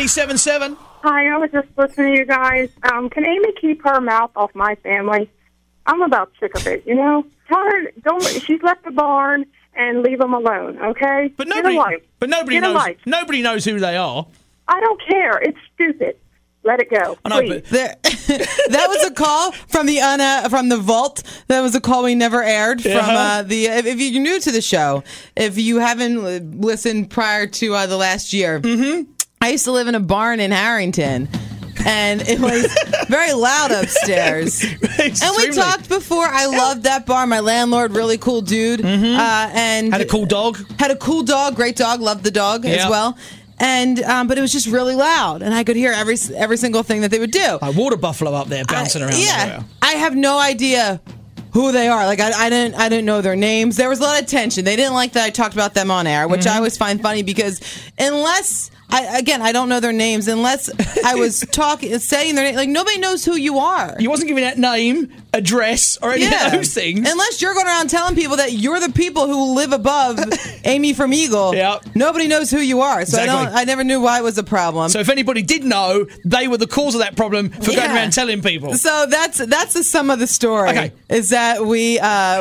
97.7. Hi, I was just listening to you guys. Can Amy keep her mouth off my family? I'm about sick of it, you know? Tell her, she's left the barn and leave them alone, okay? But nobody knows who they are. I don't care. It's stupid. Let it go. I know, please. That was a call from the vault. That was a call we never aired from if you're new to the show, if you haven't listened prior to the last year. I used to live in a barn in Harrington, and it was very loud upstairs. And we talked before. I loved that barn. My landlord, really cool dude, and had a cool dog. Great dog. Loved the dog as well. And but it was just really loud, and I could hear every single thing that they would do. Like water buffalo up there bouncing around. Yeah, I have no idea who they are. Like I didn't know their names. There was a lot of tension. They didn't like that I talked about them on air, which I always find funny because unless I don't know their names unless I was saying their name. Like nobody knows who you are. You wasn't giving that name, address, or any of those things. Unless you're going around telling people that you're the people who live above Amy from Eagle. Yep. Nobody knows who you are. So exactly. I never knew why it was a problem. So if anybody did know, they were the cause of that problem for going around telling people. So that's the sum of the story. Okay. Is that we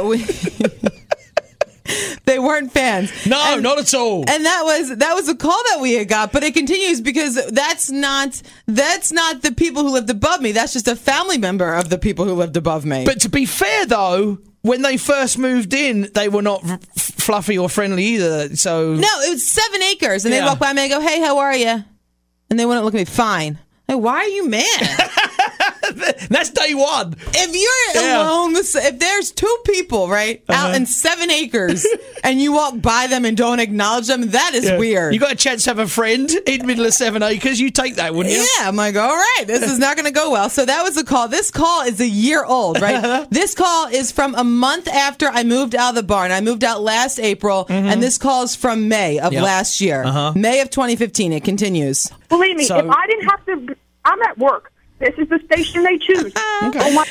they weren't fans. No, not at all. And that was a call that we had got, but it continues because that's not the people who lived above me. That's just a family member of the people who lived above me. But to be fair, though, when they first moved in, they were not fluffy or friendly either. So no, it was 7 acres, and they walk by me and I go, "Hey, how are you?" And they wouldn't look at me. Fine. Like, why are you mad? That's day one. If you're alone, if there's 2 people, right, out in 7 acres, and you walk by them and don't acknowledge them, that is weird. You got a chance to have a friend in the middle of 7 acres, you take that, wouldn't you? Yeah, I'm like, all right, this is not going to go well. So that was the call. This call is a year old, right? This call is from a month after I moved out of the barn. I moved out last April, and this call is from May of last year. May of 2015. It continues. Believe me, if I didn't have to, I'm at work. This is the station they choose. Okay. Oh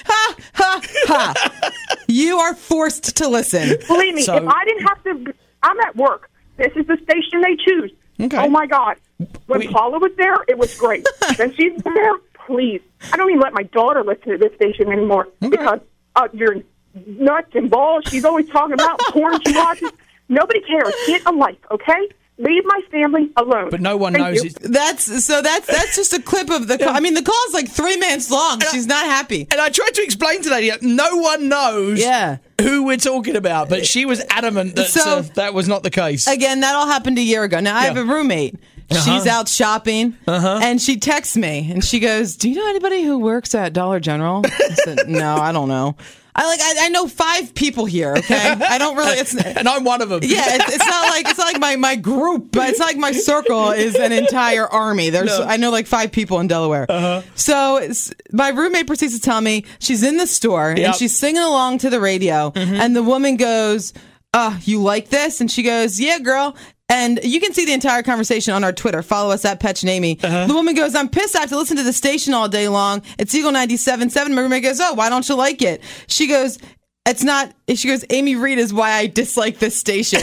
my. You are forced to listen. Believe me, if I didn't have to, I'm at work. This is the station they choose. Okay. Oh, my God. When Paula was there, it was great. Then she's there, please. I don't even let my daughter listen to this station anymore because you're nuts and balls. She's always talking about porn she watches. Nobody cares. Get a life, okay? Leave my family alone. But no one knows it. That's just a clip of the call. I mean, the call is like 3 minutes long. She's not happy. And I tried to explain to that. No one knows who we're talking about. But she was adamant that that was not the case. Again, that all happened a year ago. Now, I have a roommate. She's out shopping, and she texts me, and she goes, "Do you know anybody who works at Dollar General?" I said, "No, I don't know." I know 5 people here. Okay, I don't really. And I'm one of them. Yeah, it's not like my group, but it's not like my circle is an entire army. I know like 5 people in Delaware. So my roommate proceeds to tell me she's in the store and she's singing along to the radio, and the woman goes, "You like this?" And she goes, "Yeah, girl." And you can see the entire conversation on our Twitter. Follow us at Petch and Amy. The woman goes, "I'm pissed. I have to listen to the station all day long. It's Eagle 97.7. My roommate goes, "Oh, why don't you like it?" She goes, "It's not." She goes, "Amy Reed is why I dislike this station."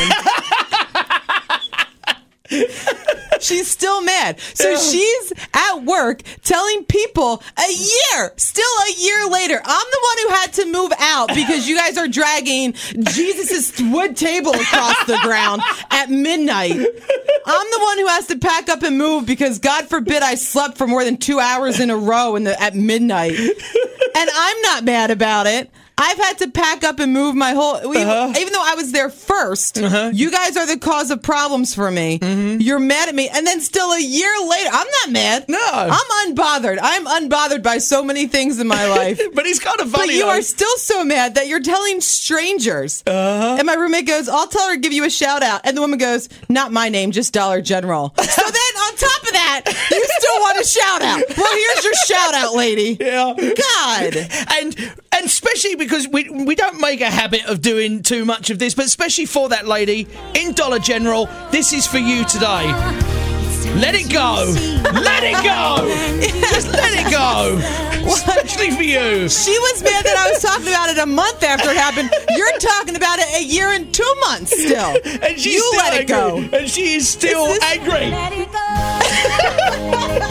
She's still mad. So she's at work telling people still a year later, I'm the one who had to move out because you guys are dragging Jesus' wood table across the ground at midnight. I'm the one who has to pack up and move because God forbid I slept for more than 2 hours in a row at midnight. And I'm not mad about it. I've had to pack up and move my whole... Even though I was there first, you guys are the cause of problems for me. You're mad at me. And then still a year later, I'm not mad. No. I'm unbothered. I'm unbothered by so many things in my life. But it's kind of funny. But you are still so mad that you're telling strangers. And my roommate goes, "I'll tell her to give you a shout out." And the woman goes, "Not my name, just Dollar General." So then on top of that, you still want a shout out. Well, here's your shout out, lady. Yeah. God. And especially because we don't make a habit of doing too much of this, but especially for that lady in Dollar General, this is for you today. Let it go. Let it go. Just let it go. Especially for you. She was mad that I was talking about it a month after it happened. You're talking about it a year and 2 months still. And she's you still let angry. it go. And she is still angry. Let it go.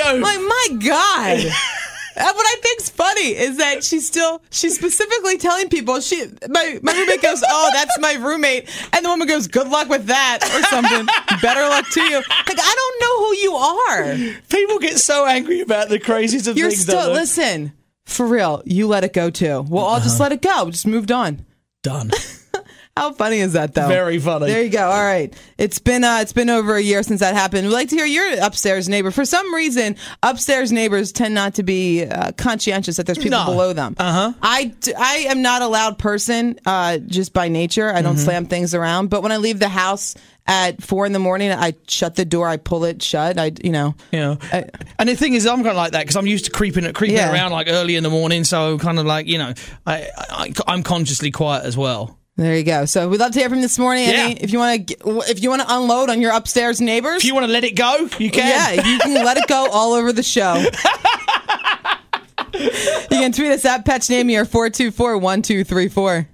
Like, my God. And what I think's funny is that she's specifically telling people, my roommate goes, oh, that's my roommate. And the woman goes, good luck with that or something. Better luck to you. Like, I don't know who you are. People get so angry about the craziest of things. Listen, for real, you let it go too. We'll all just let it go. Just moved on. Done. How funny is that, though? Very funny. There you go. All right. It's been over a year since that happened. We'd like to hear your upstairs neighbor. For some reason, upstairs neighbors tend not to be conscientious that there's people below them. I am not a loud person just by nature. I don't slam things around. But when I leave the house at 4 a.m, I shut the door. I pull it shut. And the thing is, I'm kind of like that because I'm used to creeping around like early in the morning. So kind of like, I'm consciously quiet as well. There you go. So we'd love to hear from you this morning. Yeah. If you want to unload on your upstairs neighbors, if you want to let it go, you can. Yeah, you can let it go all over the show. You can tweet us at PetchNamie or 424-1234.